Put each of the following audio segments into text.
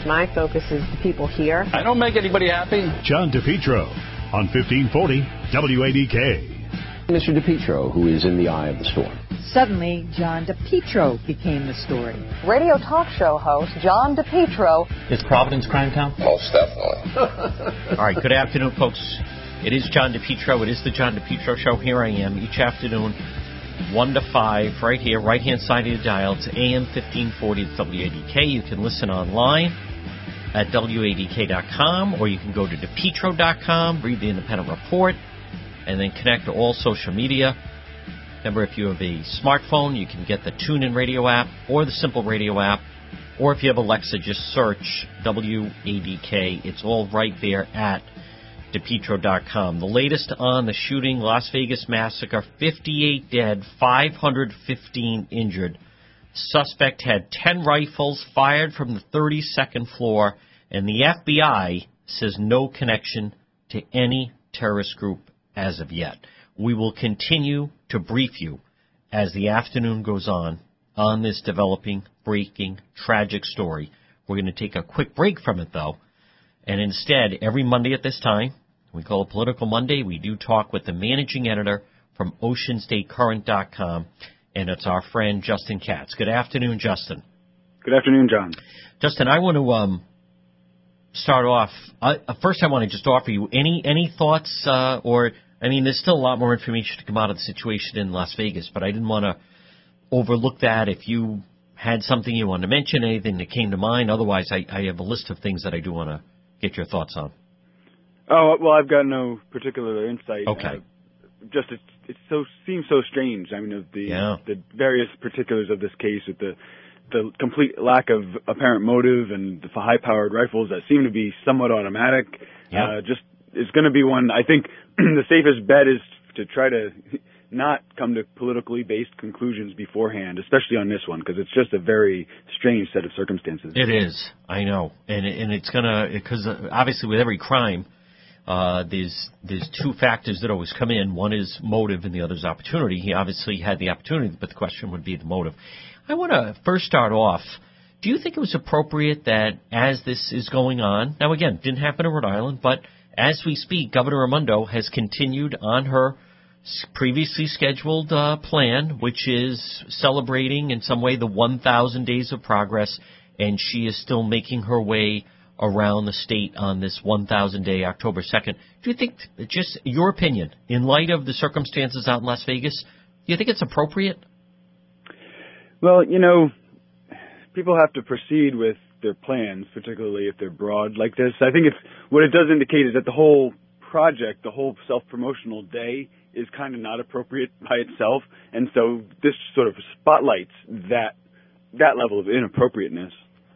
My focus is the people here. I don't make anybody happy. John DePietro on 1540 WADK. Mr. DePietro, who is in the eye of the storm. Suddenly, John DePietro became the story. Radio talk show host John DePietro. Is Providence crime town? Most definitely. All right, good afternoon, folks. It is John DePietro. It is the John DePietro Show. Here I am each afternoon, 1 to 5, right here, right-hand side of the dial. It's AM 1540 WADK. You can listen online at WADK.com, or you can go to DePietro.com, read the Independent Report, and then connect to all social media. Remember, if you have a smartphone, you can get the TuneIn Radio app or the Simple Radio app. Or if you have Alexa, just search WADK. It's all right there at DePietro.com. The latest on the shooting, Las Vegas massacre, 58 dead, 515 injured. Suspect had 10 rifles fired from the 32nd floor, and the FBI says no connection to any terrorist group as of yet. We will continue to brief you as the afternoon goes on this developing, breaking, tragic story. We're going to take a quick break from it, though, and instead, every Monday at this time, we call it Political Monday, we do talk with the managing editor from OceanStateCurrent.com, and it's our friend Justin Katz. Good afternoon, Justin. Good afternoon, John. Justin, I want to start off. First, I want to just offer you any thoughts there's still a lot more information to come out of the situation in Las Vegas, but I didn't want to overlook that. If you had something you wanted to mention, anything that came to mind, otherwise I have a list of things that I do want to get your thoughts on. Oh, well, I've got no particular insight. Okay. It seems so strange. I mean, the various particulars of this case with the complete lack of apparent motive and the high-powered rifles that seem to be somewhat automatic. Yeah. It's going to be one, I think, the safest bet is to try to not come to politically based conclusions beforehand, especially on this one, because it's just a very strange set of circumstances. It is, I know, and it's gonna, because obviously with every crime, there's two factors that always come in. One is motive, and the other is opportunity. He obviously had the opportunity, but the question would be the motive. I want to first start off. Do you think it was appropriate that as this is going on, now again, didn't happen in Rhode Island, but as we speak, Governor Raimondo has continued on her previously scheduled plan, which is celebrating in some way the 1,000 days of progress, and she is still making her way around the state on this 1,000-day October 2nd. Do you think, just your opinion, in light of the circumstances out in Las Vegas, do you think it's appropriate? Well, people have to proceed with their plans, particularly if they're broad like this. I think what it does indicate is that the whole project, the whole self-promotional day, is kind of not appropriate by itself, and so this sort of spotlights that level of inappropriateness.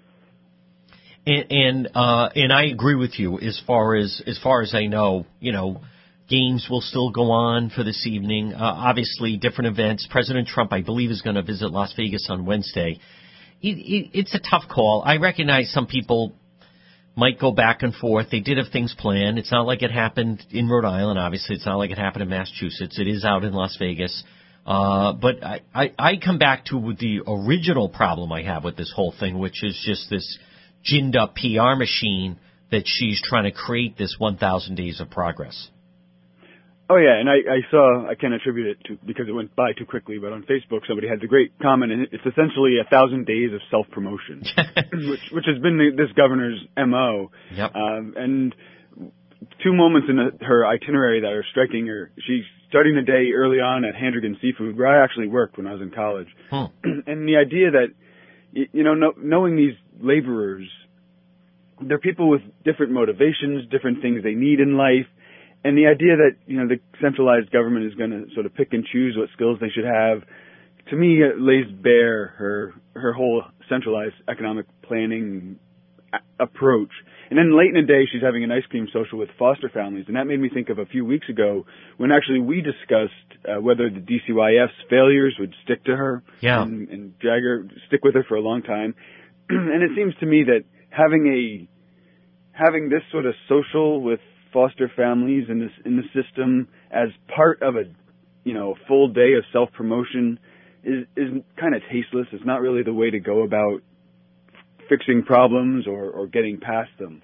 And I agree with you as far as I know, games will still go on for this evening. Obviously, different events. President Trump, I believe, is going to visit Las Vegas on Wednesday. It's a tough call. I recognize some people might go back and forth. They did have things planned. It's not like it happened in Rhode Island, obviously. It's not like it happened in Massachusetts. It is out in Las Vegas. But I come back to the original problem I have with this whole thing, which is just this ginned-up PR machine that she's trying to create this 1,000 days of progress. Oh, yeah, and I can't attribute it to, because it went by too quickly, but on Facebook somebody had the great comment, and it's essentially 1,000 days of self-promotion, which has been this governor's M.O. Yep. And two moments in her itinerary that are striking her. She's starting the day early on at Handrigan Seafood, where I actually worked when I was in college. And the idea that, knowing these laborers, they're people with different motivations, different things they need in life. And the idea that, the centralized government is going to sort of pick and choose what skills they should have, to me, it lays bare her whole centralized economic planning approach. And then late in the day, she's having an ice cream social with foster families. And that made me think of a few weeks ago when actually we discussed whether the DCYF's failures would stick to her and stick with her for a long time. And it seems to me that having this sort of social with foster families in the system as part of a full day of self-promotion is kind of tasteless. It's not really the way to go about fixing problems or getting past them.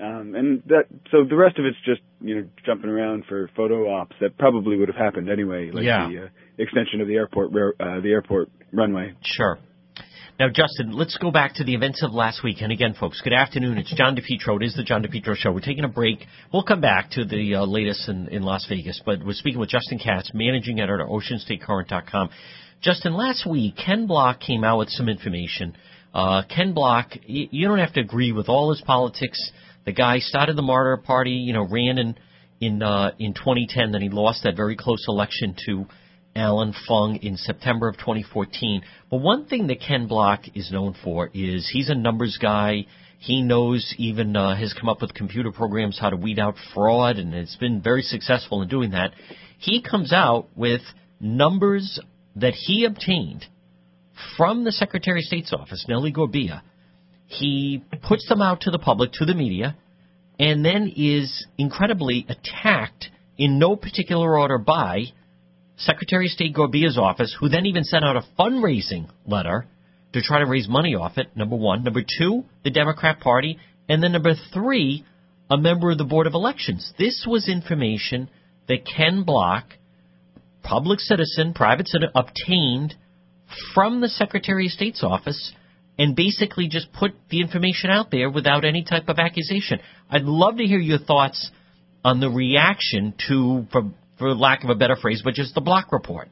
So the rest of it's just, jumping around for photo ops that probably would have happened anyway, like the extension of the airport runway. Sure. Now, Justin, let's go back to the events of last week. And again, folks, good afternoon. It's John DePietro. It is the John DePietro Show. We're taking a break. We'll come back to the latest in Las Vegas, but we're speaking with Justin Katz, managing editor, OceanStateCurrent.com. Justin, last week, Ken Block came out with some information. Ken Block, you don't have to agree with all his politics. The guy started the Martyr Party, ran in 2010, then he lost that very close election to Alan Fung in September of 2014. But one thing that Ken Block is known for is he's a numbers guy. He knows even has come up with computer programs how to weed out fraud, and has been very successful in doing that. He comes out with numbers that he obtained from the Secretary of State's office, Nellie Gorbea. He puts them out to the public, to the media, and then is incredibly attacked in no particular order by Secretary of State Gorbea's office, who then even sent out a fundraising letter to try to raise money off it, number one. Number two, the Democrat Party. And then number three, a member of the Board of Elections. This was information that Ken Block, public citizen, private citizen, obtained from the Secretary of State's office and basically just put the information out there without any type of accusation. I'd love to hear your thoughts on the reaction to, for lack of a better phrase, but just the Block report.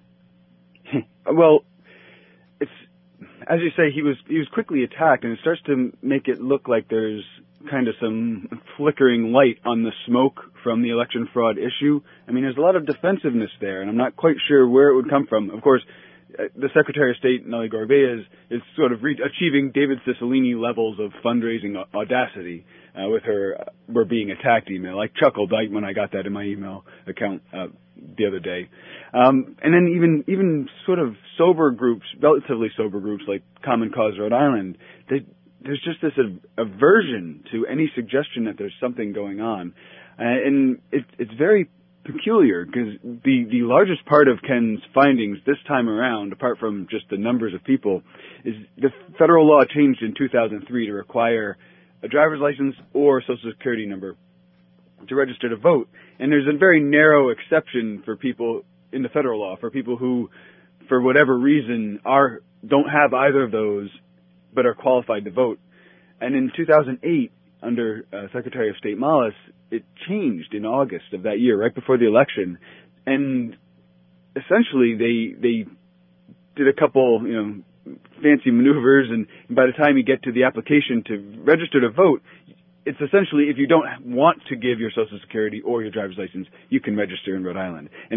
Well, it's, as you say, he was quickly attacked, and it starts to make it look like there's kind of some flickering light on the smoke from the election fraud issue. I mean, there's a lot of defensiveness there, and I'm not quite sure where it would come from. Of course, the Secretary of State, Nellie Gorbea, is sort of achieving David Cicilline levels of fundraising audacity with her "we're being attacked" email. I chuckled when I got that in my email account the other day. And then even sort of sober groups, relatively sober groups like Common Cause Rhode Island, there's just this aversion to any suggestion that there's something going on. And it's very peculiar, because the largest part of Ken's findings this time around, apart from just the numbers of people, is the federal law changed in 2003 to require a driver's license or Social Security number to register to vote. And there's a very narrow exception for people in the federal law, for people who, for whatever reason, don't have either of those but are qualified to vote. And in 2008, under Secretary of State Mullis, it changed in August of that year, right before the election. And essentially, they did a couple, fancy maneuvers, and by the time you get to the application to register to vote, it's essentially, if you don't want to give your Social Security or your driver's license, you can register in Rhode Island. And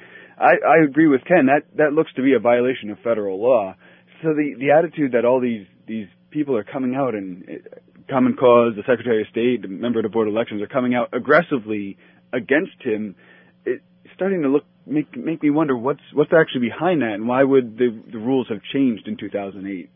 I agree with Ken, that looks to be a violation of federal law. So the attitude that all these people are coming out, and Common Cause, the Secretary of State, the member of the Board of Elections, are coming out aggressively against him, it's starting to make me wonder what's actually behind that, and why would the rules have changed in 2008?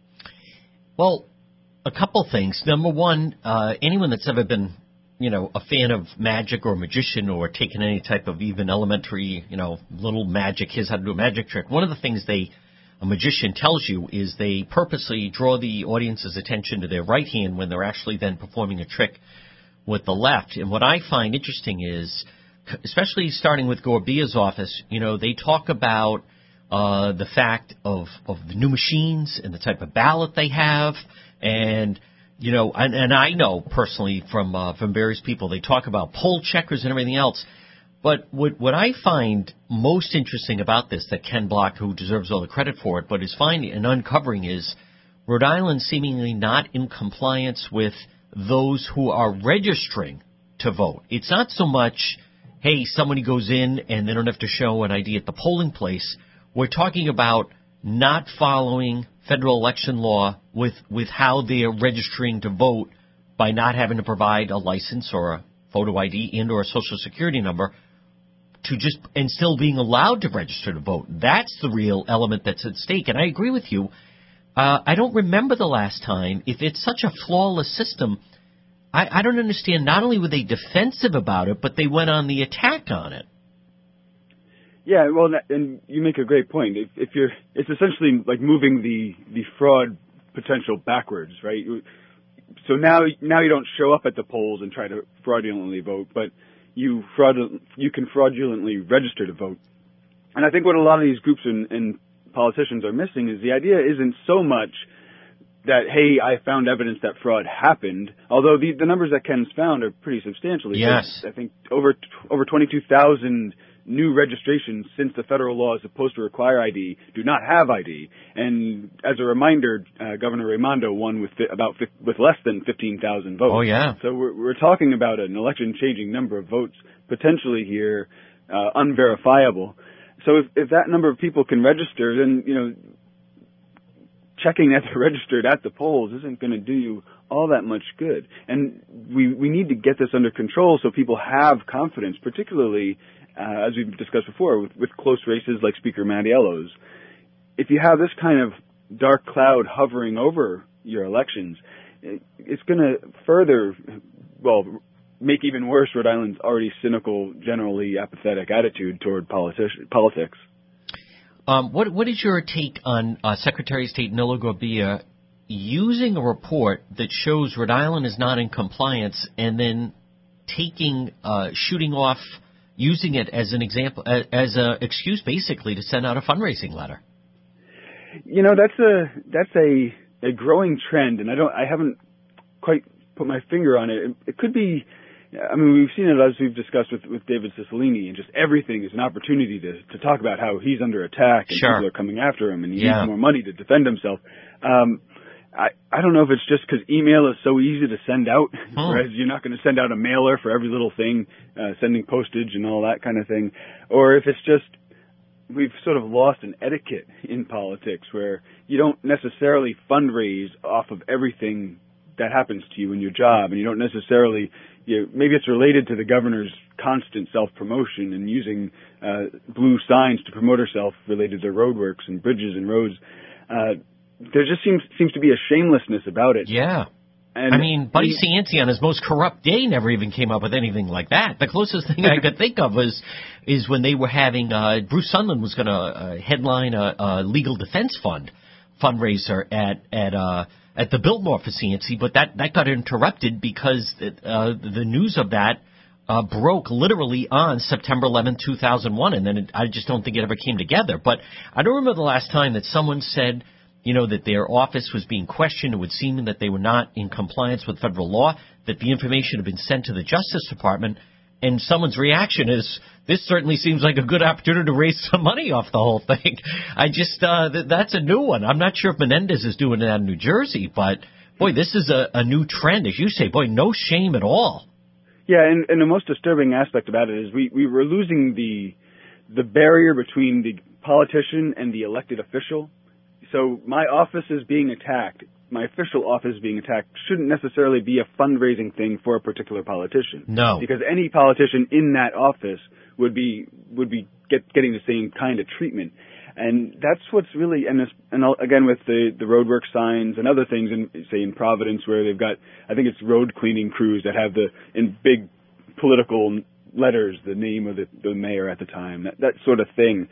Well, a couple things. Number one, anyone that's ever been, a fan of magic or magician or taken any type of even elementary, little magic, here's how to do a magic trick. One of the things a magician tells you is they purposely draw the audience's attention to their right hand when they're actually then performing a trick with the left. And what I find interesting is, especially starting with Gorbea's office, they talk about the fact of the new machines and the type of ballot they have. And, and I know personally from various people, they talk about poll checkers and everything else. But what I find most interesting about this, that Ken Block, who deserves all the credit for it, but is finding and uncovering, is Rhode Island seemingly not in compliance with those who are registering to vote. It's not so much, hey, somebody goes in and they don't have to show an ID at the polling place. We're talking about not following federal election law with how they're registering to vote by not having to provide a license or a photo ID and or a Social Security number and still being allowed to register to vote. That's the real element that's at stake. And I agree with you. I don't remember the last time. If it's such a flawless system, I don't understand. Not only were they defensive about it, but they went on the attack on it. Yeah, well, and you make a great point. It's essentially like moving the fraud potential backwards, right? So now you don't show up at the polls and try to fraudulently vote, but you can fraudulently register to vote. And I think what a lot of these groups and politicians are missing is the idea isn't so much that, hey, I found evidence that fraud happened, although the numbers that Ken's found are pretty substantial. Yes. I think over 22,000 new registrations since the federal law is supposed to require ID do not have ID. And as a reminder, Governor Raimondo won with less than 15,000 votes. Oh, yeah. So we're talking about an election-changing number of votes potentially here, unverifiable. So if that number of people can register, then, you know, checking that they're registered at the polls isn't going to do you all that much good. And we need to get this under control so people have confidence, particularly, as we've discussed before, with close races like Speaker Mattiello's. If you have this kind of dark cloud hovering over your elections, it's going to further, make even worse Rhode Island's already cynical, generally apathetic attitude toward politics. What is your take on Secretary of State Nilo Gorbea using a report that shows Rhode Island is not in compliance and then shooting off, using it as an example, as an excuse basically to send out a fundraising letter? You know, that's a growing trend, and I haven't quite put my finger on it. It could be. I mean, we've seen it as we've discussed with David Cicilline, and just everything is an opportunity to talk about how he's under attack and people are coming after him and he needs more money to defend himself. I don't know if it's just because email is so easy to send out, whereas you're not going to send out a mailer for every little thing, sending postage and all that kind of thing, or if it's just we've sort of lost an etiquette in politics where you don't necessarily fundraise off of everything that happens to you in your job, and you don't necessarily, maybe it's related to the governor's constant self-promotion and using blue signs to promote herself related to roadworks and bridges and roads. There just seems to be a shamelessness about it. Yeah. And I mean, Buddy Cianci on his most corrupt day never even came up with anything like that. The closest thing I could think of is when they were having Bruce Sunland was going to headline a legal defense fund fundraiser at the Biltmore for Cianci, but that got interrupted because the news of that broke literally on September 11, 2001, and then I just don't think it ever came together. But I don't remember the last time that someone said, that their office was being questioned. It would seem that they were not in compliance with federal law, that the information had been sent to the Justice Department, and someone's reaction is, this certainly seems like a good opportunity to raise some money off the whole thing. I just, that's a new one. I'm not sure if Menendez is doing that in New Jersey, but, boy, this is a new trend. As you say, boy, no shame at all. Yeah, and the most disturbing aspect about it is we were losing the barrier between the politician and the elected official. So my office is being attacked. My official office being attacked shouldn't necessarily be a fundraising thing for a particular politician. No. Because any politician in that office would be getting the same kind of treatment. And that's what's really, and again with the roadwork signs and other things in Providence where they've got, I think it's road cleaning crews that have in big political letters the name of the mayor at the time, that sort of thing.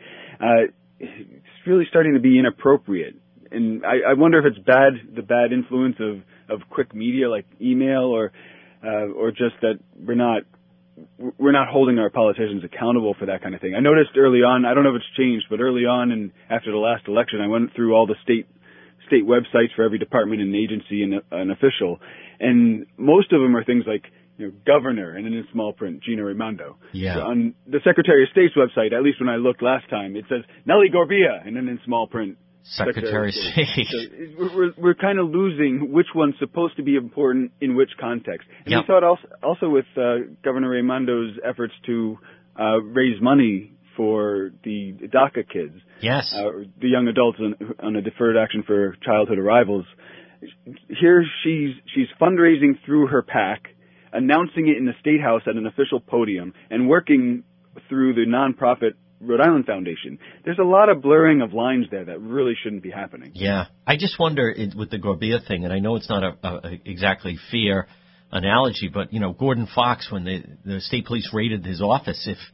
It's really starting to be inappropriate. And I wonder if it's the bad influence of quick media like email or just that we're not holding our politicians accountable for that kind of thing. I noticed early on, I don't know if it's changed, but early on and after the last election, I went through all the state websites for every department and agency and an official, and most of them are things like governor, and then in small print, Gina Raimondo. Yeah. So on the Secretary of State's website, at least when I looked last time, it says Nellie Gorbea, and then in small print, Secretary of State. So we're kind of losing which one's supposed to be important in which context. And yep. we saw it also with Governor Raimondo's efforts to raise money for the DACA kids. Yes. The young adults on a deferred action for childhood arrivals. Here she's fundraising through her PAC, announcing it in the State House at an official podium, and working through the nonprofit Rhode Island Foundation. There's a lot of blurring of lines there that really shouldn't be happening. Yeah. I just wonder with the Gorbea thing, and I know it's not a exactly fair analogy, but, Gordon Fox, when the state police raided his office,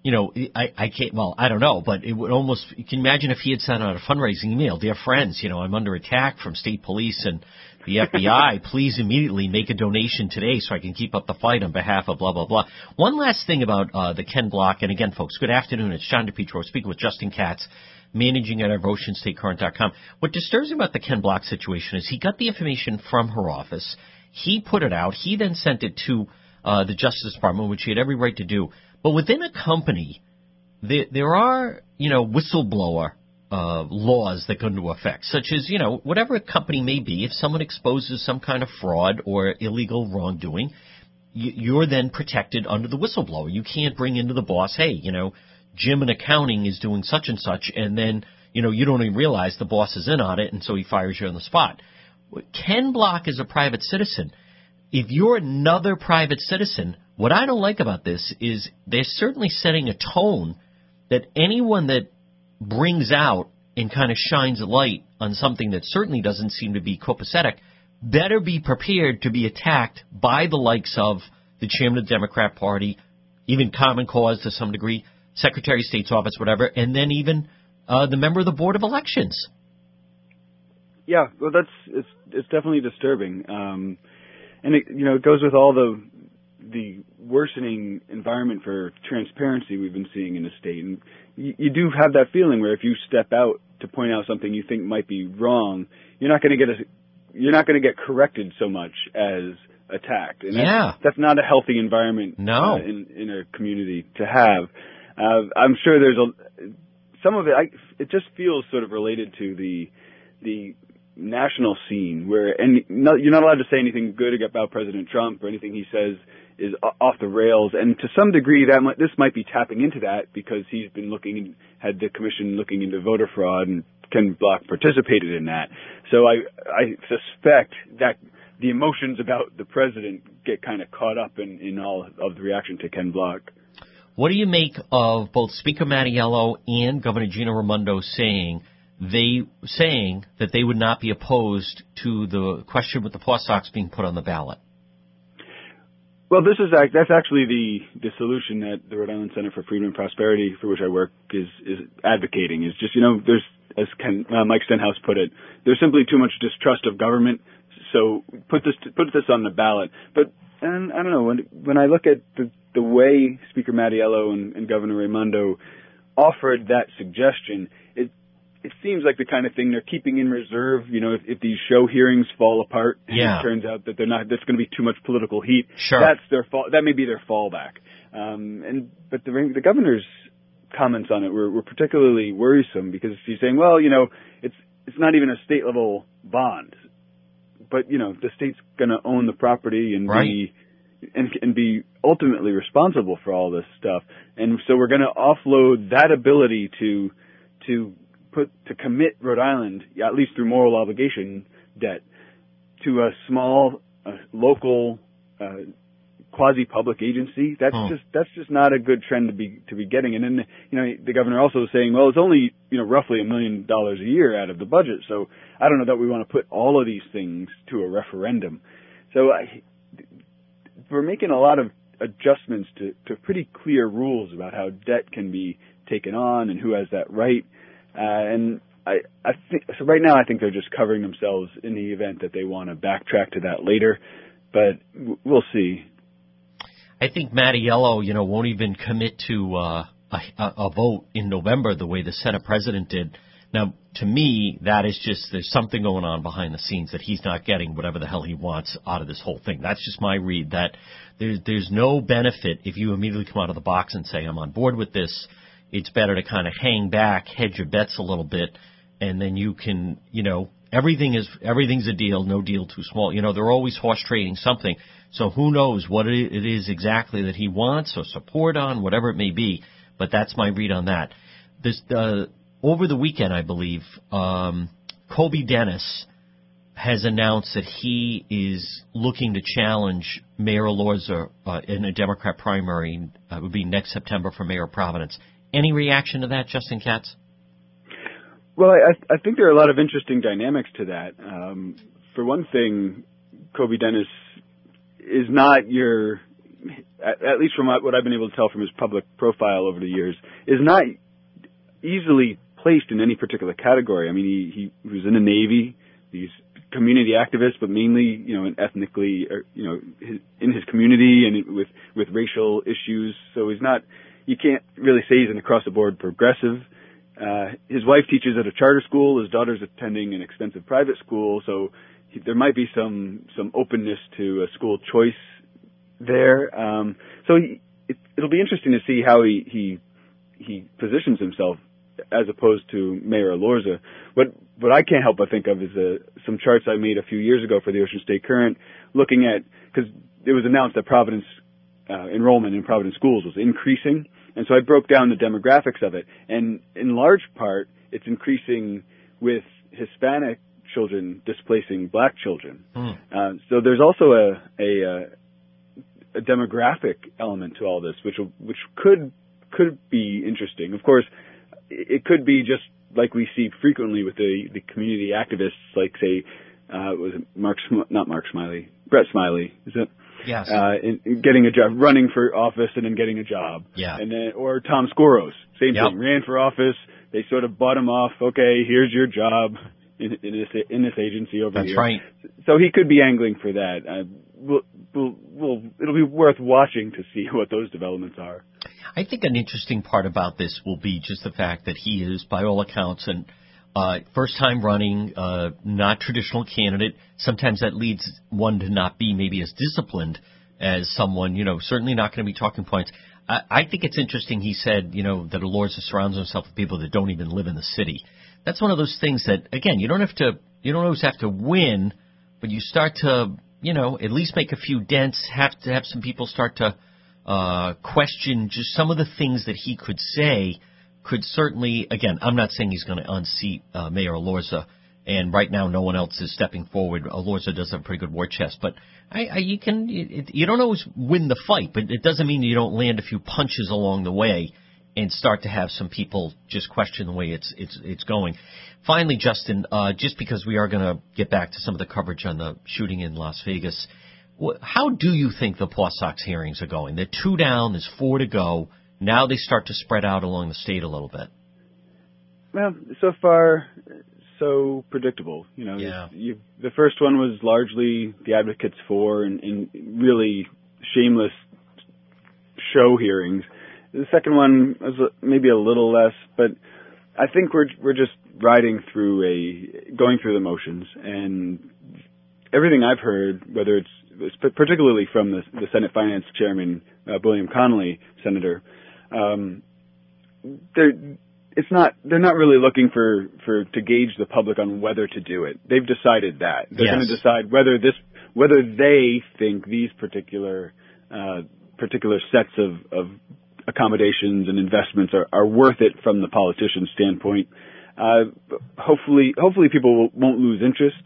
I can't, well, I don't know, but it would almost, you can imagine if he had sent out a fundraising email, dear friends, I'm under attack from state police and the FBI, please immediately make a donation today so I can keep up the fight on behalf of blah, blah, blah. One last thing about the Ken Block, and again, folks, good afternoon. It's John DePietro speaking with Justin Katz, managing editor of OceanStateCurrent.com. What disturbs me about the Ken Block situation is he got the information from her office. He put it out. He then sent it to the Justice Department, which he had every right to do. But within a company, there are, whistleblower laws that go into effect, such as, whatever a company may be, if someone exposes some kind of fraud or illegal wrongdoing, you're then protected under the whistleblower. You can't bring into the boss, hey, Jim in accounting is doing such and such, and then, you don't even realize the boss is in on it, and so he fires you on the spot. Ken Block is a private citizen. If you're another private citizen, what I don't like about this is they're certainly setting a tone that anyone that brings out and kind of shines a light on something that certainly doesn't seem to be copacetic better be prepared to be attacked by the likes of the chairman of the Democrat Party, even Common Cause to some degree, Secretary of State's office, whatever, and then even the member of the Board of Elections. Yeah, well, it's definitely disturbing, and it goes with all the worsening environment for transparency we've been seeing in the state, and you do have that feeling where if you step out to point out something you think might be wrong, you're not going to get corrected so much as attacked, and that's not a healthy environment in a community to have. I'm sure there's some of it. It just feels sort of related to the national scene where you're not allowed to say anything good about President Trump or anything he says is off the rails, and to some degree this might be tapping into that because he's been had the commission looking into voter fraud, and Ken Block participated in that. So I suspect that the emotions about the president get kind of caught up in all of the reaction to Ken Block. What do you make of both Speaker Mattiello and Governor Gina Raimondo saying that they would not be opposed to the question with the post docs being put on the ballot? Well, that's actually the solution that the Rhode Island Center for Freedom and Prosperity, for which I work, is advocating. Is just there's, as Mike Stenhouse put it, there's simply too much distrust of government. So put this on the ballot. But and I don't know, when I look at the way Speaker Mattiello and Governor Raimondo offered that suggestion, it seems like the kind of thing they're keeping in reserve. If these show hearings fall apart and it turns out that they're not, there's going to be too much political heat. Sure. That's their fall. That may be their fallback. But the governor's comments on it were particularly worrisome because he's saying, well, it's not even a state level bond, but the state's going to own the property and be ultimately responsible for all this stuff, and so we're going to offload that ability to commit Rhode Island, at least through moral obligation debt, to a small local quasi-public agency. That's just not a good trend to be getting. And then the governor also was saying, well, it's only roughly $1 million a year out of the budget, so I don't know that we want to put all of these things to a referendum. So we're making a lot of adjustments to pretty clear rules about how debt can be taken on and who has that right. And I think so. Right now, I think they're just covering themselves in the event that they want to backtrack to that later. But we'll see. I think Mattiello, won't even commit to a vote in November the way the Senate president did. Now, to me, that is just there's something going on behind the scenes that he's not getting whatever the hell he wants out of this whole thing. That's just my read. That there's no benefit if you immediately come out of the box and say I'm on board with this. It's better to kind of hang back, hedge your bets a little bit, and then you can, everything's a deal, no deal too small. They're always horse trading something. So who knows what it is exactly that he wants or support on, whatever it may be. But that's my read on that. Over the weekend, I believe, Colby Dennis has announced that he is looking to challenge Mayor Elorza in a Democrat primary. It would be next September for Mayor of Providence. Any reaction to that, Justin Katz? Well, I think there are a lot of interesting dynamics to that. For one thing, Colby Dennis is not at least from what I've been able to tell from his public profile over the years, is not easily placed in any particular category. I mean, he was in the Navy. He's community activist, but mainly, ethnically, in his community and with racial issues. So he's not. You can't really say he's an across-the-board progressive. His wife teaches at a charter school. His daughter's attending an expensive private school. So there might be some openness to a school choice there. So it'll be interesting to see how he positions himself as opposed to Mayor Elorza. What I can't help but think of is some charts I made a few years ago for the Ocean State Current, looking at, because it was announced that Providence enrollment in Providence schools was increasing, and so I broke down the demographics of it, and in large part, it's increasing with Hispanic children displacing black children. So there's also a demographic element to all this, which could be interesting. Of course, it could be just like we see frequently with the community activists, like say, was it Brett Smiley, is it? Yes. In getting a job, running for office and then getting a job. Yeah. And then, or Tom Skoros, same thing, ran for office. They sort of bought him off. Okay, here's your job in this agency over here. That's right. So he could be angling for that. It'll be worth watching to see what those developments are. I think an interesting part about this will be just the fact that he is, by all accounts, and first time running, not traditional candidate. Sometimes that leads one to not be maybe as disciplined as someone, certainly not going to be talking points. I think it's interesting he said, that Elorza surrounds himself with people that don't even live in the city. That's one of those things that, again, you don't always have to win, but you start to, at least make a few dents, have to have some people start to question just some of the things that he could say could certainly, again, I'm not saying he's going to unseat Mayor Elorza, and right now no one else is stepping forward. Elorza does have a pretty good war chest, but you don't always win the fight, but it doesn't mean you don't land a few punches along the way and start to have some people just question the way it's going. Finally, Justin, just because we are going to get back to some of the coverage on the shooting in Las Vegas, how do you think the Paw Sox hearings are going? They're 2 down, there's 4 to go. Now they start to spread out along the state a little bit. Well, so far, so predictable. The first one was largely the advocates for and really shameless show hearings. The second one was maybe a little less, but I think we're just going through the motions, and everything I've heard, whether it's particularly from the Senate Finance Chairman, William Connolly, Senator, they're not really looking to gauge the public on whether to do it. They've decided that. They're going to decide whether they think these particular sets of accommodations and investments are worth it from the politician's standpoint. Hopefully people won't lose interest,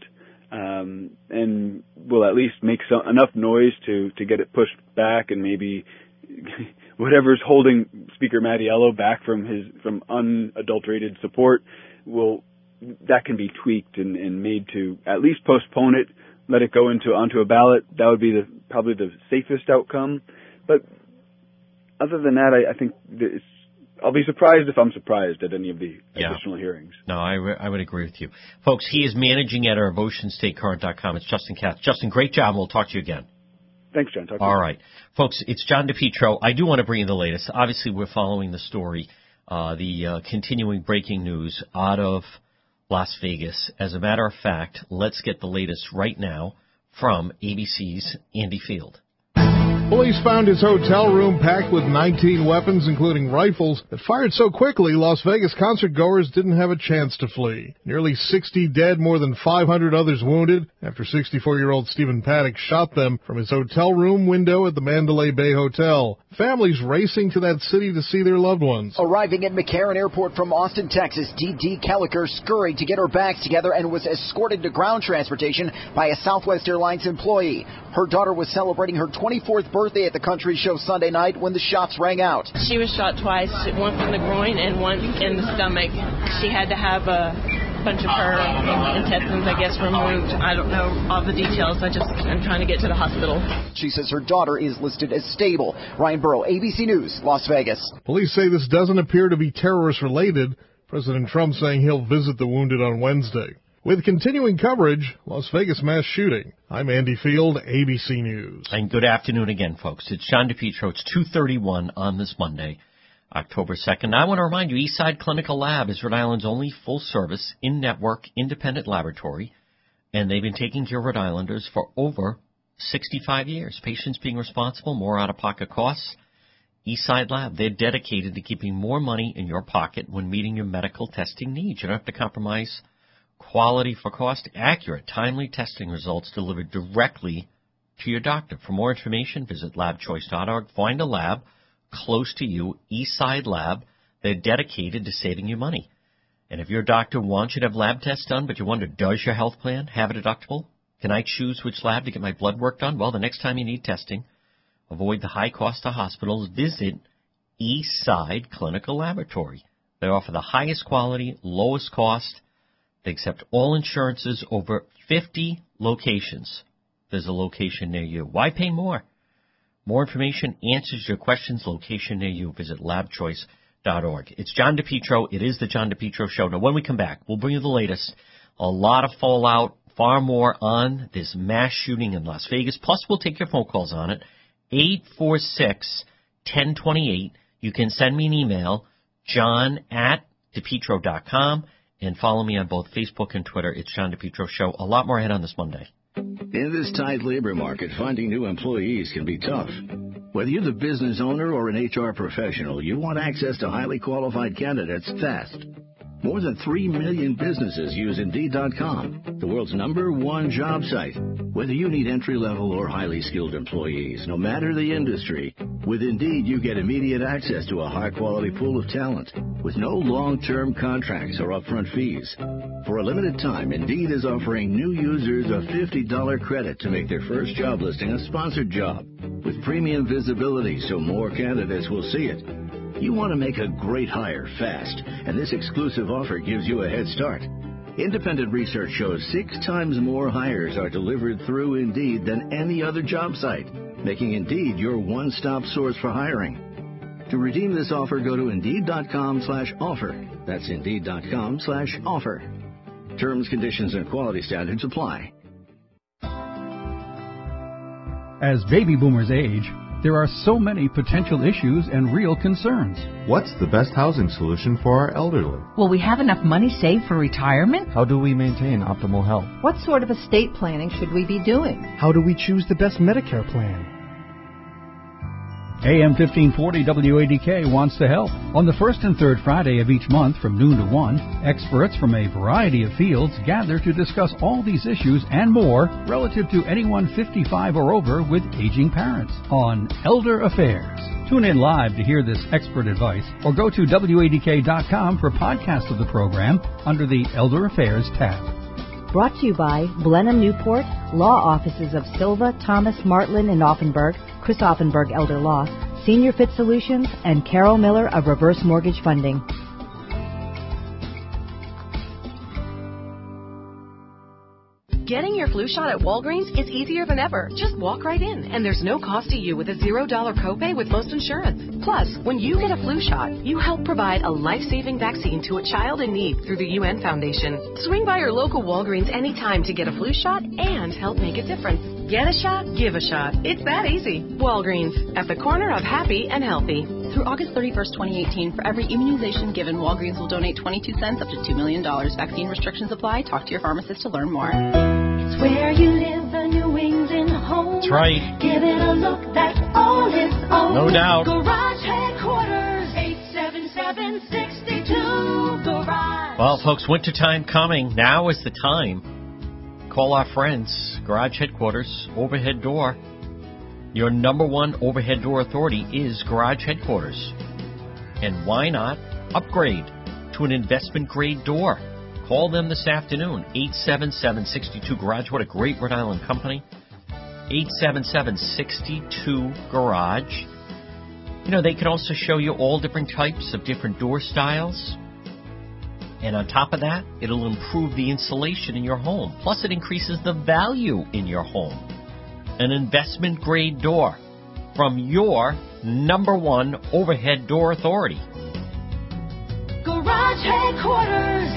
and will at least make enough noise to get it pushed back, and maybe whatever's holding Speaker Mattiello back from unadulterated support that can be tweaked and made to at least postpone it, let it go onto a ballot. That would be probably the safest outcome. But other than that, I think I'll be surprised if I'm surprised at any of the additional hearings. No, I would agree with you. Folks, he is managing editor of OceanStateCurrent.com. It's Justin Katz. Justin, great job. We'll talk to you again. Thanks, John. All right. Folks, it's John DePietro. I do want to bring you the latest. Obviously, we're following the story, the continuing breaking news out of Las Vegas. As a matter of fact, let's get the latest right now from ABC's Andy Field. Police found his hotel room packed with 19 weapons, including rifles, that fired so quickly Las Vegas concertgoers didn't have a chance to flee. Nearly 60 dead, more than 500 others wounded, after 64-year-old Stephen Paddock shot them from his hotel room window at the Mandalay Bay Hotel. Families racing to that city to see their loved ones. Arriving at McCarran Airport from Austin, Texas, Dee Kelliker scurried to get her bags together and was escorted to ground transportation by a Southwest Airlines employee. Her daughter was celebrating her 24th birthday at the country show Sunday night when the shots rang out. She was shot twice, one from the groin and one in the stomach. She had to have a bunch of her intestines, I guess, removed. I don't know all the details. I'm trying to get to the hospital. She says her daughter is listed as stable. Ryan Burrow, ABC News, Las Vegas. Police say this doesn't appear to be terrorist-related. President Trump saying he'll visit the wounded on Wednesday. With continuing coverage, Las Vegas mass shooting. I'm Andy Field, ABC News. And good afternoon again, folks. It's John DePietro. It's 2:31 on this Monday, October 2nd. I want to remind you, Eastside Clinical Lab is Rhode Island's only full-service, in-network, independent laboratory, and they've been taking care of Rhode Islanders for over 65 years. Patients being responsible, more out-of-pocket costs. Eastside Lab, they're dedicated to keeping more money in your pocket when meeting your medical testing needs. You don't have to compromise quality for cost, accurate, timely testing results delivered directly to your doctor. For more information, visit labchoice.org. Find a lab close to you, Eastside Lab. They're dedicated to saving you money. And if your doctor wants you to have lab tests done, but you wonder, does your health plan have a deductible? Can I choose which lab to get my blood work done? Well, the next time you need testing, avoid the high cost of hospitals. Visit Eastside Clinical Laboratory. They offer the highest quality, lowest cost. They accept all insurances over 50 locations. There's a location near you. Why pay more? More information, answers your questions, location near you. Visit labchoice.org. It's John DePietro. It is the John DePietro Show. Now, when we come back, we'll bring you the latest. A lot of fallout, far more on this mass shooting in Las Vegas. Plus, we'll take your phone calls on it. 846-1028. You can send me an email, john@depetro.com. And follow me on both Facebook and Twitter. It's John DePietro Show. A lot more ahead on this Monday. In this tight labor market, finding new employees can be tough. Whether you're the business owner or an HR professional, you want access to highly qualified candidates fast. More than 3 million businesses use Indeed.com, the world's #1 job site. Whether you need entry-level or highly skilled employees, no matter the industry, with Indeed you get immediate access to a high-quality pool of talent with no long-term contracts or upfront fees. For a limited time, Indeed is offering new users a $50 credit to make their first job listing a sponsored job with premium visibility so more candidates will see it. You want to make a great hire fast, and this exclusive offer gives you a head start. Independent research shows 6 times more hires are delivered through Indeed than any other job site, making Indeed your one-stop source for hiring. To redeem this offer, go to Indeed.com/offer. That's Indeed.com/offer. Terms, conditions, and quality standards apply. As baby boomers age, there are so many potential issues and real concerns. What's the best housing solution for our elderly? Will we have enough money saved for retirement? How do we maintain optimal health? What sort of estate planning should we be doing? How do we choose the best Medicare plan? AM 1540 WADK wants to help. On the first and third Friday of each month from noon to 1, experts from a variety of fields gather to discuss all these issues and more relative to anyone 55 or over with aging parents on Elder Affairs. Tune in live to hear this expert advice or go to WADK.com for podcasts of the program under the Elder Affairs tab. Brought to you by Blenheim Newport, Law Offices of Silva, Thomas, Martlin, and Offenberg, Chris Offenberg Elder Law, Senior Fit Solutions, and Carol Miller of Reverse Mortgage Funding. Getting your flu shot at Walgreens is easier than ever. Just walk right in, and there's no cost to you with a $0 copay with most insurance. Plus, when you get a flu shot, you help provide a life-saving vaccine to a child in need through the UN Foundation. Swing by your local Walgreens anytime to get a flu shot and help make a difference. Get a shot, give a shot. It's that easy. Walgreens, at the corner of happy and healthy. Through August 31st, 2018, for every immunization given, Walgreens will donate 22 cents up to $2 million. Vaccine restrictions apply. Talk to your pharmacist to learn more. It's where you live, the New England home. That's right. Give it a look, that's all its own. No doubt. Garage Headquarters, 877-62 Garage. Well, folks, wintertime coming. Now is the time. Call our friends, Garage Headquarters, Overhead Door. Your #1 overhead door authority is Garage Headquarters. And why not upgrade to an investment-grade door? Call them this afternoon, 877-62-GARAGE. What a great Rhode Island company. 877-62-GARAGE. You know, they can also show you all different types of different door styles. And on top of that, it'll improve the insulation in your home. Plus, it increases the value in your home. An investment-grade door from your #1 overhead door authority. Garage Headquarters,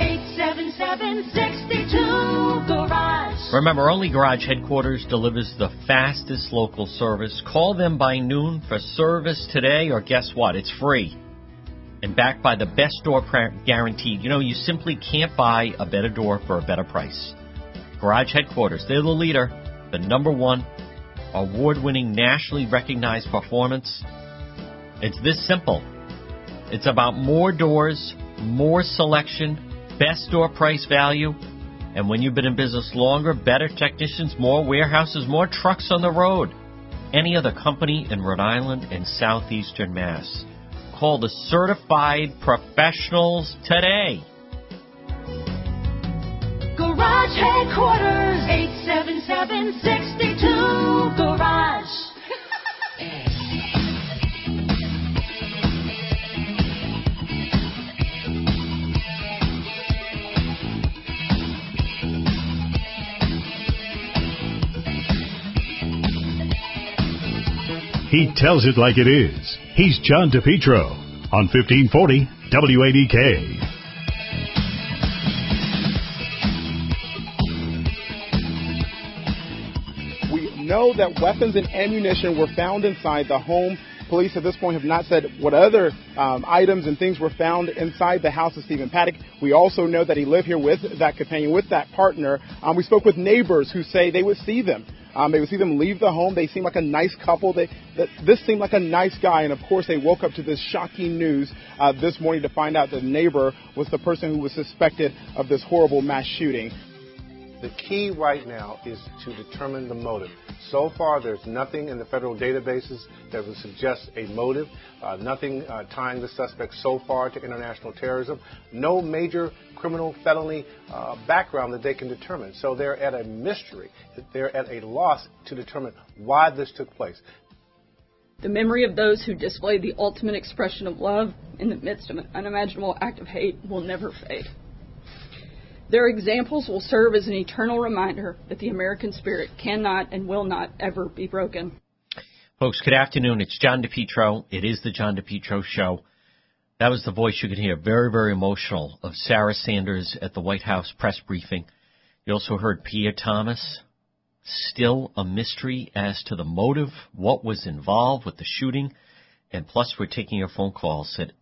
877-62 Garage. Remember, only Garage Headquarters delivers the fastest local service. Call them by noon for service today, or guess what? It's free. And backed by the best door guaranteed. You know, you simply can't buy a better door for a better price. Garage Headquarters, they're the leader, the #1 award-winning, nationally recognized performance. It's this simple. It's about more doors, more selection, best door price value, and when you've been in business longer, better technicians, more warehouses, more trucks on the road. Any other company in Rhode Island and southeastern Mass. Call the certified professionals today. Garage Headquarters, 877-62 Garage. He tells it like it is. He's John DePietro on 1540 WADK. We know that weapons and ammunition were found inside the home. Police at this point have not said what other items and things were found inside the house of Stephen Paddock. We also know that he lived here with that companion, with that partner. We spoke with neighbors who say they would see them. They would see them leave the home. They seem like a nice couple. This seemed like a nice guy. And, of course, they woke up to this shocking news this morning to find out the neighbor was the person who was suspected of this horrible mass shooting. The key right now is to determine the motive. So far, there's nothing in the federal databases that would suggest a motive, nothing tying the suspect so far to international terrorism, no major criminal felony background that they can determine. So they're at a mystery. They're at a loss to determine why this took place. The memory of those who displayed the ultimate expression of love in the midst of an unimaginable act of hate will never fade. Their examples will serve as an eternal reminder that the American spirit cannot and will not ever be broken. Folks, good afternoon. It's John DePietro. It is the John DePietro Show. That was the voice you could hear, very, very emotional, of Sarah Sanders at the White House press briefing. You also heard Pierre Thomas. Still a mystery as to the motive, what was involved with the shooting. And plus, we're taking your phone calls at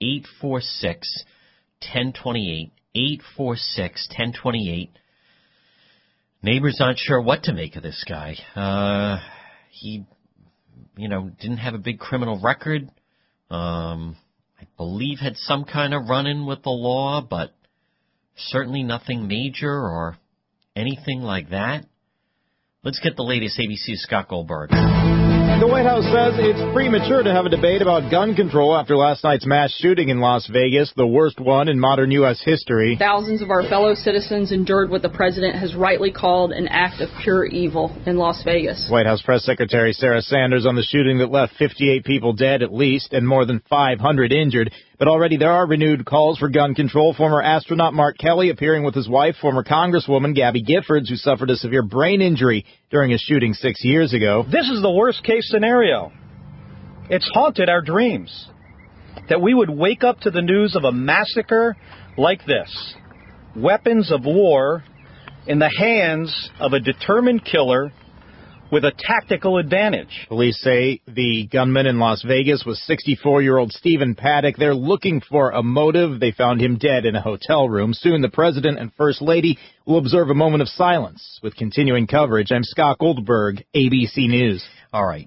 846-1028. 846-1028. Neighbors aren't sure what to make of this guy. He, didn't have a big criminal record. I believe had some kind of run-in with the law, but certainly nothing major or anything like that. Let's get the latest. ABC's Scott Goldberg. The White House says it's premature to have a debate about gun control after last night's mass shooting in Las Vegas, the worst one in modern U.S. history. Thousands of our fellow citizens endured what the president has rightly called an act of pure evil in Las Vegas. White House Press Secretary Sarah Sanders on the shooting that left 58 people dead at least and more than 500 injured. But already there are renewed calls for gun control. Former astronaut Mark Kelly appearing with his wife, former Congresswoman Gabby Giffords, who suffered a severe brain injury during a shooting 6 years ago. This is the worst case scenario. It's haunted our dreams. That we would wake up to the news of a massacre like this. Weapons of war in the hands of a determined killer with a tactical advantage. Police say the gunman in Las Vegas was 64-year-old Stephen Paddock. They're looking for a motive. They found him dead in a hotel room. Soon the president and first lady will observe a moment of silence. With continuing coverage, I'm Scott Goldberg, ABC News. All right,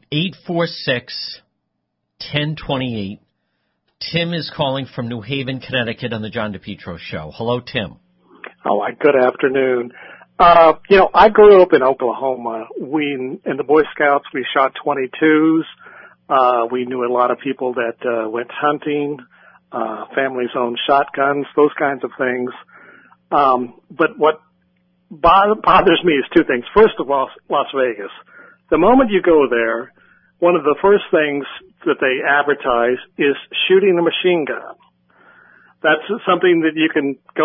846-1028. Tim is calling from New Haven, Connecticut on the John DePietro Show. Hello, Tim. All right, good afternoon. I grew up in Oklahoma. In the Boy Scouts, we shot 22s. We knew a lot of people that went hunting, families owned shotguns, those kinds of things. But what bothers me is two things. First of all, Las Vegas. The moment you go there, one of the first things that they advertise is shooting a machine gun. That's something that you can go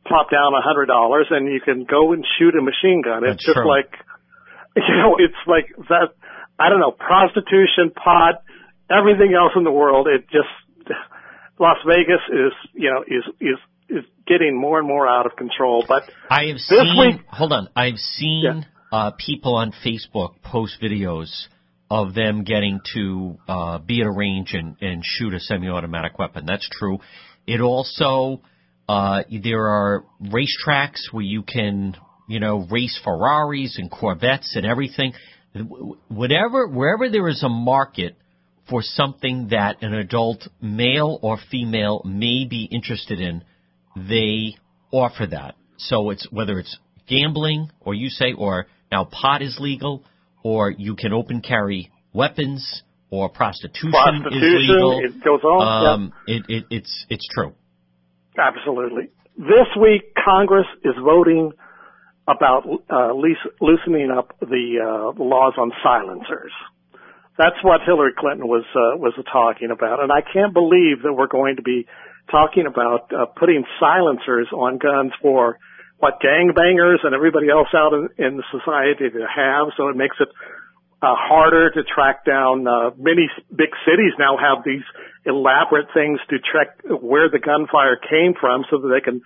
plop down $100 and you can go and shoot a machine gun. It's just like, it's like that, I don't know, prostitution, pot, everything else in the world. It just, Las Vegas is getting more and more out of control. But I have seen, I've seen people on Facebook post videos of them getting to be at a range and shoot a semi-automatic weapon. That's true. It also, there are racetracks where you can, race Ferraris and Corvettes and everything. Wherever there is a market for something that an adult male or female may be interested in, they offer that. So it's whether it's gambling or now pot is legal, or you can open carry weapons, or prostitution is legal. It goes on. It's true. Absolutely. This week, Congress is voting about loosening up the laws on silencers. That's what Hillary Clinton was talking about, and I can't believe that we're going to be talking about putting silencers on guns for gangbangers and everybody else out in the society to have. So it makes it harder to track down. Many big cities now have these elaborate things to track where the gunfire came from, so that they can,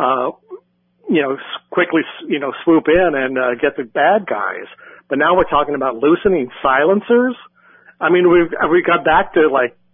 quickly, swoop in and get the bad guys. But now we're talking about loosening silencers. I mean, we got back to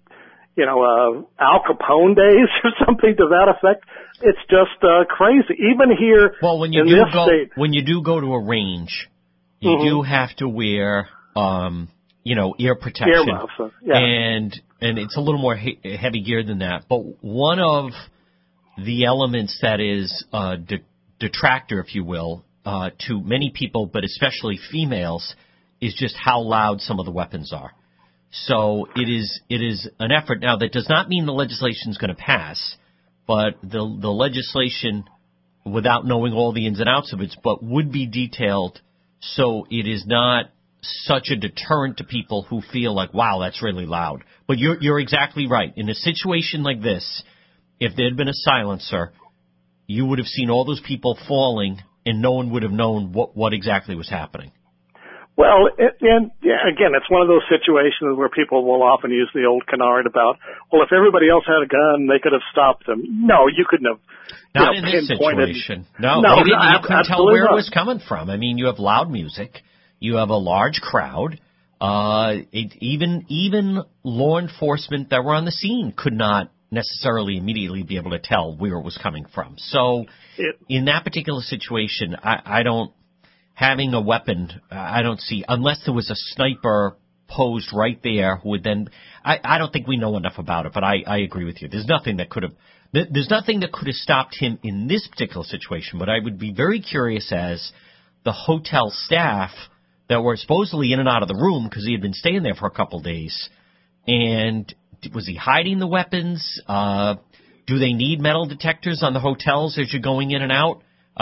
Al Capone days or something to that effect. It's just crazy. Even here, when you do go to a range, you do have to wear, ear protection, earmuffs, and it's a little more heavy gear than that. But one of the elements that is detractor, if you will, to many people, but especially females, is just how loud some of the weapons are. So it is an effort. Now, that does not mean the legislation is going to pass, but the legislation, without knowing all the ins and outs of it, but would be detailed so it is not such a deterrent to people who feel like, wow, that's really loud. But you're exactly right. In a situation like this, if there had been a silencer, you would have seen all those people falling, and no one would have known what exactly was happening. Well, again, it's one of those situations where people will often use the old canard about, well, if everybody else had a gun, they could have stopped them. No, you couldn't have. Not in this situation. No, you couldn't tell where it was coming from. I mean, you have loud music, you have a large crowd. Even law enforcement that were on the scene could not necessarily immediately be able to tell where it was coming from. So, in that particular situation, I don't. Having a weapon, I don't see, unless there was a sniper posed right there who would then, I don't think we know enough about it, but I agree with you. There's nothing that could have stopped him in this particular situation, but I would be very curious as the hotel staff that were supposedly in and out of the room because he had been staying there for a couple of days, and was he hiding the weapons? Do they need metal detectors on the hotels as you're going in and out?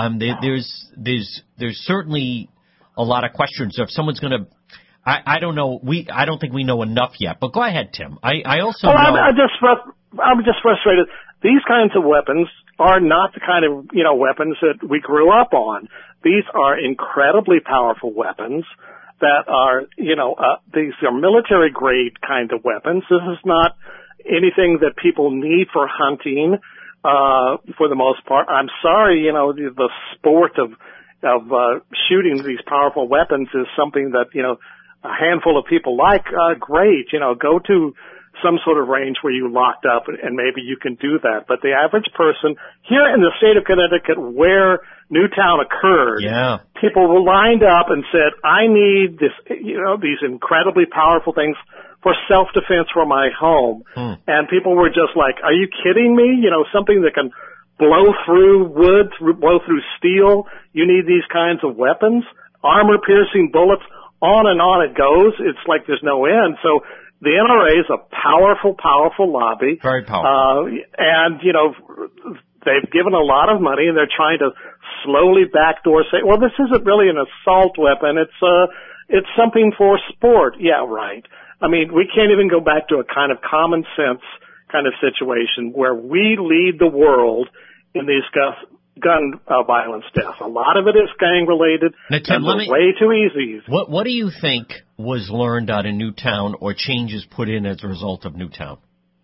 There's certainly a lot of questions. So if someone's going to, I don't know. I don't think we know enough yet. But go ahead, Tim. I also know. I'm just frustrated. These kinds of weapons are not the kind of weapons that we grew up on. These are incredibly powerful weapons that are these are military grade kind of weapons. This is not anything that people need for hunting. For the most part, I'm sorry, the sport of shooting these powerful weapons is something that, a handful of people like. Great, go to some sort of range where you locked up and maybe you can do that. But the average person here in the state of Connecticut where Newtown occurred, people were lined up and said, I need this, these incredibly powerful things for self-defense for my home. And people were just like, are you kidding me? Something that can blow through wood, blow through steel. You need these kinds of weapons, armor-piercing bullets, on and on it goes. It's like there's no end. So the NRA is a powerful, powerful lobby. Very powerful. And, they've given a lot of money and they're trying to slowly backdoor say, well, this isn't really an assault weapon. It's something for sport. Yeah, right. I mean, we can't even go back to a kind of common sense kind of situation where we lead the world in these gun violence deaths. A lot of it is gang related. Now, Tim, way too easy. What do you think was learned out of Newtown or changes put in as a result of Newtown?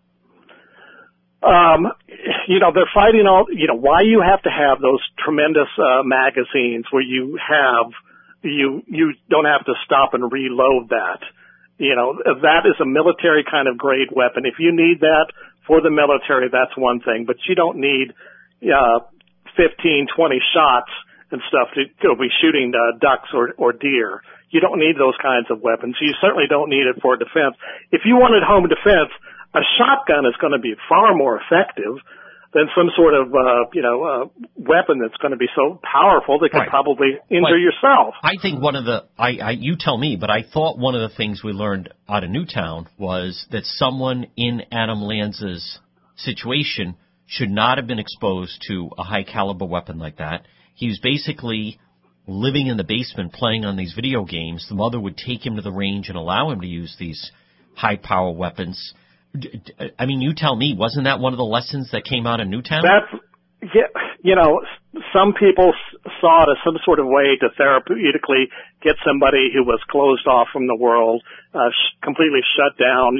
They're fighting why you have to have those tremendous magazines where you don't have to stop and reload that. That is a military kind of grade weapon. If you need that for the military, that's one thing, but you don't need 15, 20 shots and stuff to go be shooting ducks or deer. You don't need those kinds of weapons. You certainly don't need it for defense. If you wanted home defense, a shotgun is going to be far more effective than some sort of, weapon that's going to be so powerful that could probably injure yourself. I think you tell me, but I thought one of the things we learned out of Newtown was that someone in Adam Lanza's situation should not have been exposed to a high caliber weapon like that. He was basically living in the basement playing on these video games. The mother would take him to the range and allow him to use these high power weapons. I mean, you tell me, wasn't that one of the lessons that came out of Newtown? Some people saw it as some sort of way to therapeutically get somebody who was closed off from the world, completely shut down,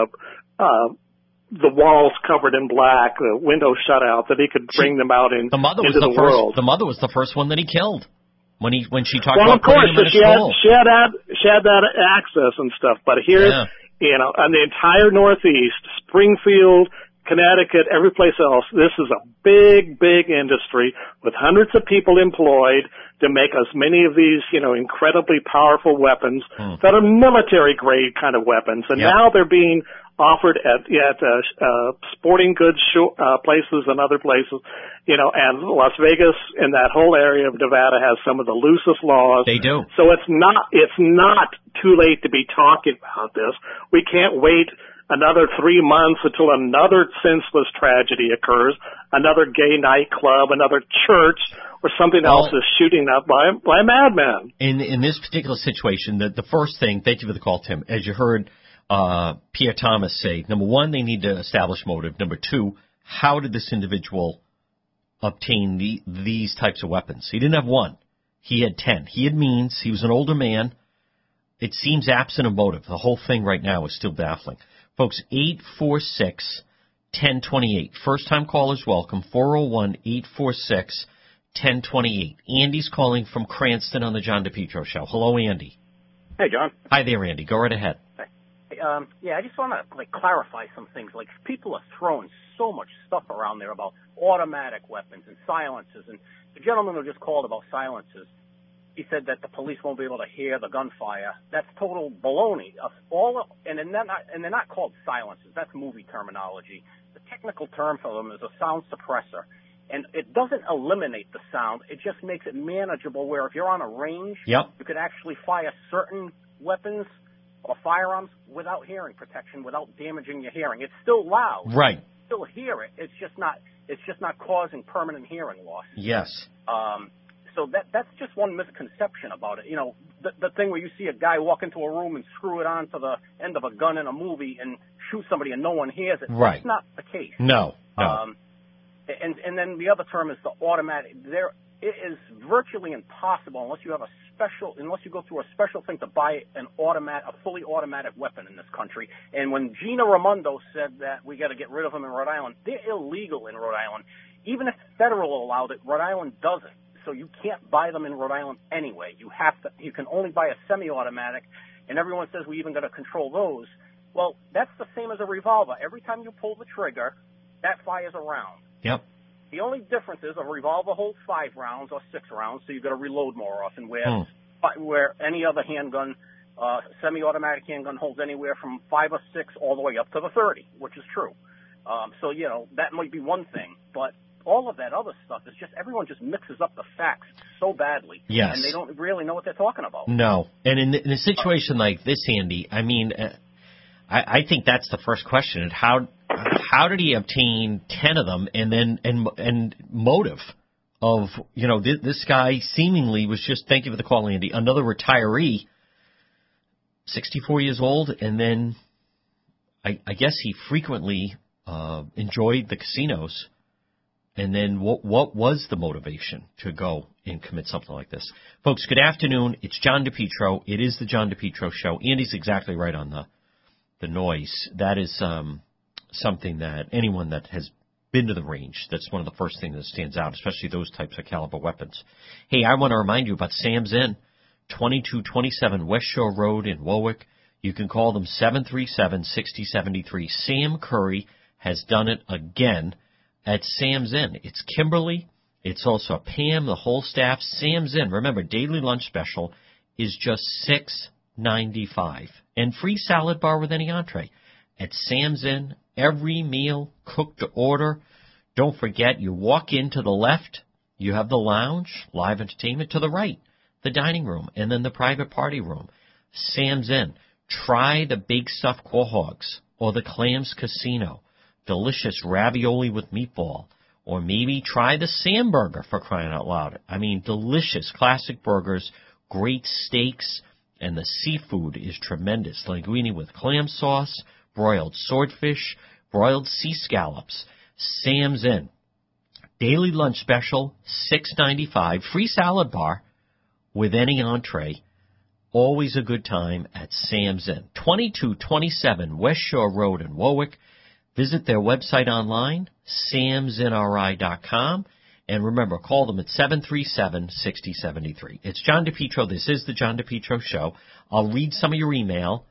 the walls covered in black, the windows shut out, that he could bring them out into the world. The mother was the first one that he killed when she talked about putting him in a school. She had that access and stuff, but here's on the entire Northeast, Springfield, Connecticut, every place else, this is a big, big industry with hundreds of people employed to make as many of these, incredibly powerful weapons that are military-grade kind of weapons. And now they're being offered at sporting goods places and other places, and Las Vegas and that whole area of Nevada has some of the loosest laws. They do. So it's not too late to be talking about this. We can't wait another 3 months until another senseless tragedy occurs, another gay nightclub, another church, or something else is shooting up by a madman. In this particular situation, the first thing, thank you for the call, Tim, as you heard Pierre Thomas say, number one, they need to establish motive. Number two, how did this individual obtain these types of weapons? He didn't have one. He had 10. He had means. He was an older man. It seems absent of motive. The whole thing right now is still baffling. Folks, 846-1028. First-time callers welcome, 401-846-1028. Andy's calling from Cranston on the John DePietro Show. Hello, Andy. Hey, John. Hi there, Andy. Go right ahead. I just want to clarify some things. Like, people are throwing so much stuff around there about automatic weapons and silencers. And the gentleman who just called about silencers, he said that the police won't be able to hear the gunfire. That's total baloney. And they're not called silencers. That's movie terminology. The technical term for them is a sound suppressor. And it doesn't eliminate the sound. It just makes it manageable where if you're on a range, you could actually fire certain weapons or firearms without hearing protection, without damaging your hearing. It's still loud. Right. You still hear it. It's just not causing permanent hearing loss. Yes. So that's just one misconception about it. The thing where you see a guy walk into a room and screw it on to the end of a gun in a movie and shoot somebody and no one hears it. Right. That's not the case. No. And then the other term is the automatic. It is virtually impossible unless you go through a special thing to buy a fully automatic weapon in this country. And when Gina Raimondo said that we got to get rid of them in Rhode Island, they're illegal in Rhode Island. Even if federal allowed it, Rhode Island doesn't. So you can't buy them in Rhode Island anyway. You can only buy a semi-automatic, and everyone says we even got to control those. Well, that's the same as a revolver. Every time you pull the trigger, that fires a round. Yep. The only difference is a revolver holds 5 rounds or 6 rounds, so you've got to reload more often, where any other handgun, semi-automatic handgun holds anywhere from 5 or 6 all the way up to the 30, which is true. So, that might be one thing, but all of that other stuff is just everyone just mixes up the facts so badly. Yes. And they don't really know what they're talking about. No. And in a situation like this, Andy, I mean, I think that's the first question. How did he obtain 10 of them and motive of, this guy seemingly was just, thank you for the call, Andy, another retiree, 64 years old, and then I guess he frequently enjoyed the casinos And then what was the motivation to go and commit something like this? Folks, good afternoon. It's John DePietro. It is the John DePietro Show. Andy's exactly right on the noise. That is something that anyone that has been to the range, that's one of the first things that stands out, especially those types of caliber weapons. Hey, I want to remind you about Sam's Inn, 2227 West Shore Road in Warwick. You can call them 737-6073. Sam Curry has done it again at Sam's Inn. It's Kimberly. It's also Pam, the whole staff. Sam's Inn. Remember, daily lunch special is just $6.95. And free salad bar with any entree. At Sam's Inn, every meal cooked to order. Don't forget, you walk in to the left, you have the lounge, live entertainment. To the right, the dining room, and then the private party room. Sam's Inn. Try the baked stuffed quahogs or the clams casino. Delicious ravioli with meatball. Or maybe try the Sam Burger, for crying out loud. I mean, delicious classic burgers, great steaks, and the seafood is tremendous. Linguine with clam sauce, broiled swordfish, broiled sea scallops. Sam's Inn. Daily lunch special, $6.95. Free salad bar with any entree. Always a good time at Sam's Inn. 2227 West Shore Road in Warwick. Visit their website online, samsinri.com. And remember, call them at 737-6073. It's John DePietro. This is the John DePietro Show. I'll read some of your email,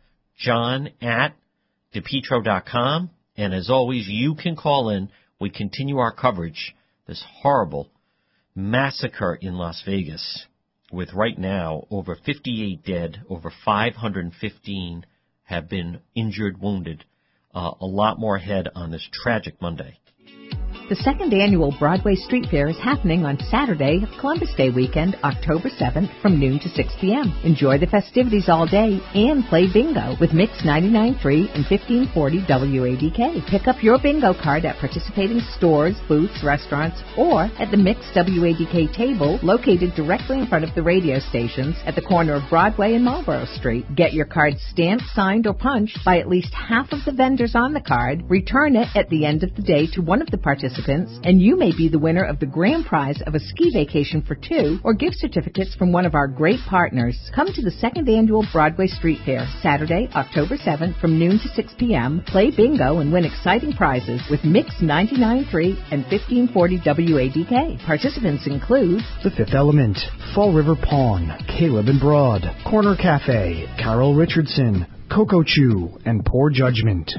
john@depetro.com. And as always, you can call in. We continue our coverage, this horrible massacre in Las Vegas, with right now over 58 dead, over 515 have been injured, wounded. A lot more ahead on this tragic Monday. The second annual Broadway Street Fair is happening on Saturday of Columbus Day weekend, October 7th from noon to 6 p.m. Enjoy the festivities all day and play bingo with Mix 99.3 and 1540 WADK. Pick up your bingo card at participating stores, booths, restaurants, or at the Mix WADK table located directly in front of the radio stations at the corner of Broadway and Marlborough Street. Get your card stamped, signed, or punched by at least half of the vendors on the card. Return it at the end of the day to one of the participants, and you may be the winner of the grand prize of a ski vacation for two or gift certificates from one of our great partners. Come to the second annual Broadway Street Fair, Saturday, October 7th from noon to 6 p.m. Play bingo and win exciting prizes with Mix 99.3 and 1540 WADK. Participants include The Fifth Element, Fall River Pawn, Caleb and Broad, Corner Cafe, Carol Richardson, Coco Chew, and Poor Judgment.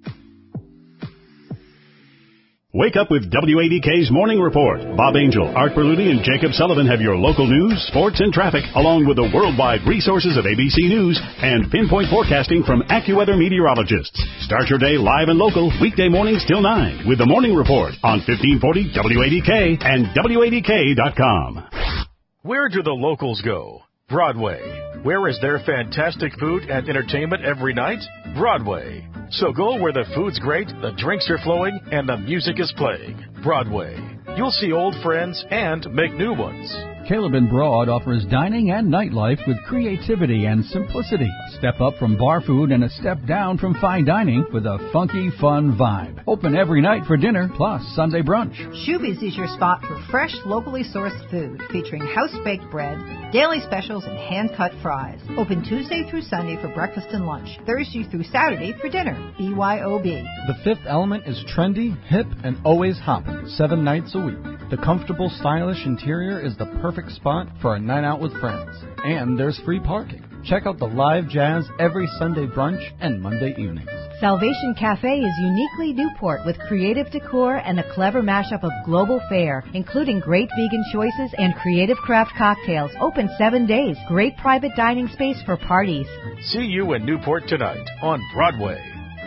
Wake up with WADK's Morning Report. Bob Angel, Art Berluti, and Jacob Sullivan have your local news, sports, and traffic, along with the worldwide resources of ABC News and pinpoint forecasting from AccuWeather meteorologists. Start your day live and local, weekday mornings till 9 with the Morning Report on 1540 WADK and WADK.com. Where do the locals go? Broadway. Where is there fantastic food and entertainment every night? Broadway. So go where the food's great, the drinks are flowing, and the music is playing. Broadway. You'll see old friends and make new ones. Caleb and Broad offers dining and nightlife with creativity and simplicity. Step up from bar food and a step down from fine dining with a funky, fun vibe. Open every night for dinner, plus Sunday brunch. Shoebies is your spot for fresh, locally sourced food, featuring house-baked bread, daily specials, and hand-cut fries. Open Tuesday through Sunday for breakfast and lunch, Thursday through Saturday for dinner. BYOB. The Fifth Element is trendy, hip, and always hopping, 7 nights a week. The comfortable, stylish interior is the perfect spot for a night out with friends. And there's free parking. Check out the live jazz every Sunday brunch and Monday evenings. Salvation Cafe is uniquely Newport with creative decor and a clever mashup of global fare, including great vegan choices and creative craft cocktails. Open 7 days. Great private dining space for parties. See you in Newport tonight on Broadway.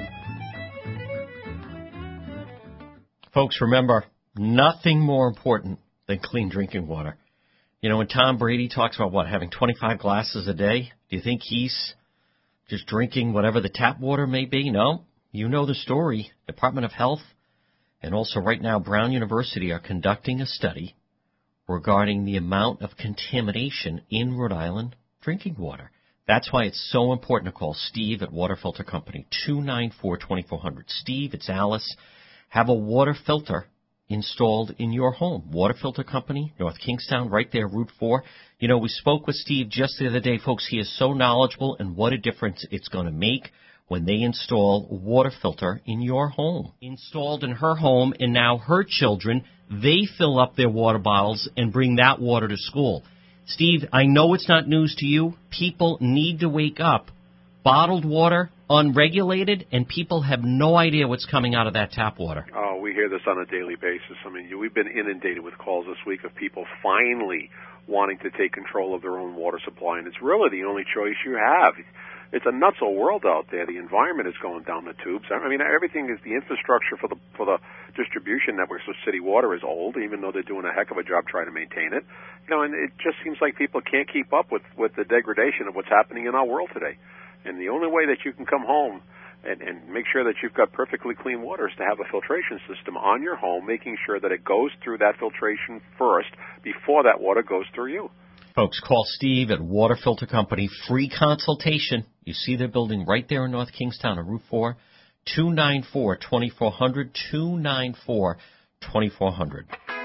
Folks, remember, nothing more important than clean drinking water. You know, when Tom Brady talks about, having 25 glasses a day, do you think he's just drinking whatever the tap water may be? No. You know the story. Department of Health and also right now Brown University are conducting a study regarding the amount of contamination in Rhode Island drinking water. That's why it's so important to call Steve at Water Filter Company, 294-2400. Steve, it's Alice. Have a water filter installed in your home. Water Filter Company, North Kingstown, right there, Route 4. You know, we spoke with Steve just the other day, folks. He is so knowledgeable, and what a difference it's going to make when they install a water filter in your home. Installed in her home, and now her children, they fill up their water bottles and bring that water to school. Steve, I know it's not news to you. People need to wake up. Bottled water, unregulated, and people have no idea what's coming out of that tap water. Oh, we hear this on a daily basis. I mean, we've been inundated with calls this week of people finally wanting to take control of their own water supply, and it's really the only choice you have. It's a nutso world out there. The environment is going down the tubes. I mean, everything is the infrastructure for the distribution networks of city water is old, even though they're doing a heck of a job trying to maintain it. You know, and it just seems like people can't keep up with the degradation of what's happening in our world today. And the only way that you can come home and make sure that you've got perfectly clean water is to have a filtration system on your home, making sure that it goes through that filtration first before that water goes through you. Folks, call Steve at Water Filter Company. Free consultation. You see their building right there in North Kingstown on Route 4, 294-2400, 294-2400.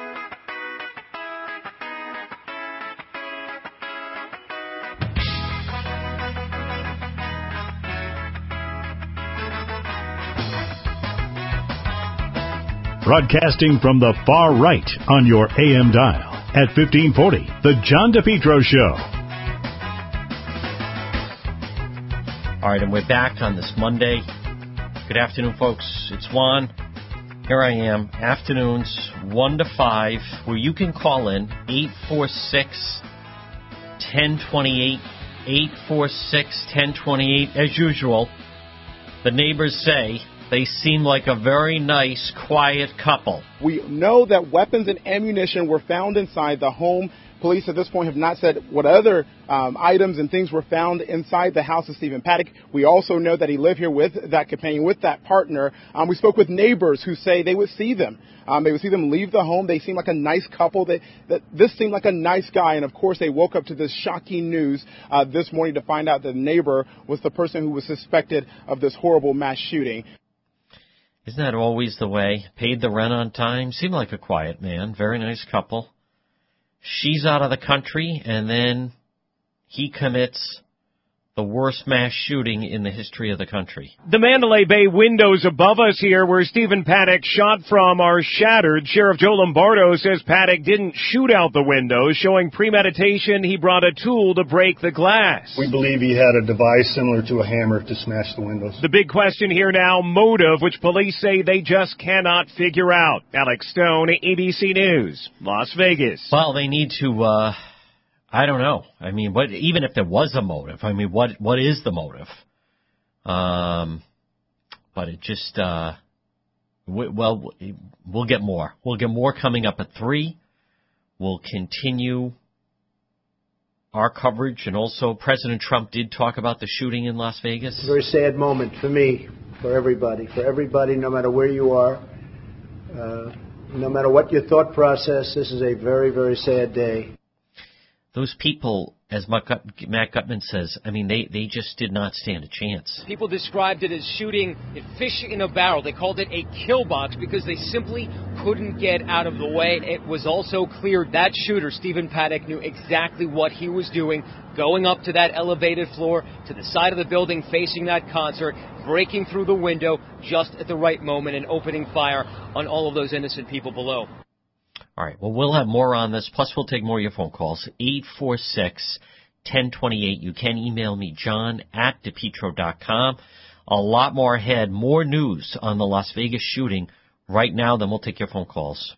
Broadcasting from the far right on your AM dial at 1540, The John DePetro Show. All right, and we're back on this Monday. Good afternoon, folks. It's Juan. Here I am. Afternoons, 1 to 5, where you can call in 846-1028, 846-1028. As usual, the neighbors say they seem like a very nice, quiet couple. We know that weapons and ammunition were found inside the home. Police at this point have not said what other items and things were found inside the house of Stephen Paddock. We also know that he lived here with that companion, with that partner. We spoke with neighbors who say they would see them. They would see them leave the home. They seem like a nice couple. That this seemed like a nice guy. And, of course, they woke up to this shocking news this morning to find out the neighbor was the person who was suspected of this horrible mass shooting. Isn't that always the way? Paid the rent on time. Seemed like a quiet man. Very nice couple. She's out of the country, and then he commits the worst mass shooting in the history of the country. The Mandalay Bay windows above us here where Stephen Paddock shot from are shattered. Sheriff Joe Lombardo says Paddock didn't shoot out the windows, showing premeditation. He brought a tool to break the glass. We believe he had a device similar to a hammer to smash the windows. The big question here now, motive, which police say they just cannot figure out. Alex Stone, ABC News, Las Vegas. Well, they need to, I don't know. I mean, even if there was a motive, I mean, what is the motive? But it just, we'll get more. We'll get more coming up at 3. We'll continue our coverage, and also President Trump did talk about the shooting in Las Vegas. It's a very sad moment for me, for everybody, no matter where you are, no matter what your thought process. This is a very, very sad day. Those people, as Matt Gutman says, I mean, they just did not stand a chance. People described it as shooting fish in a barrel. They called it a kill box because they simply couldn't get out of the way. It was also clear that shooter, Stephen Paddock, knew exactly what he was doing, going up to that elevated floor, to the side of the building facing that concert, breaking through the window just at the right moment and opening fire on all of those innocent people below. All right, well, we'll have more on this, plus we'll take more of your phone calls, 846-1028. You can email me, john@depetro.com. A lot more ahead, more news on the Las Vegas shooting right now, then we'll take your phone calls.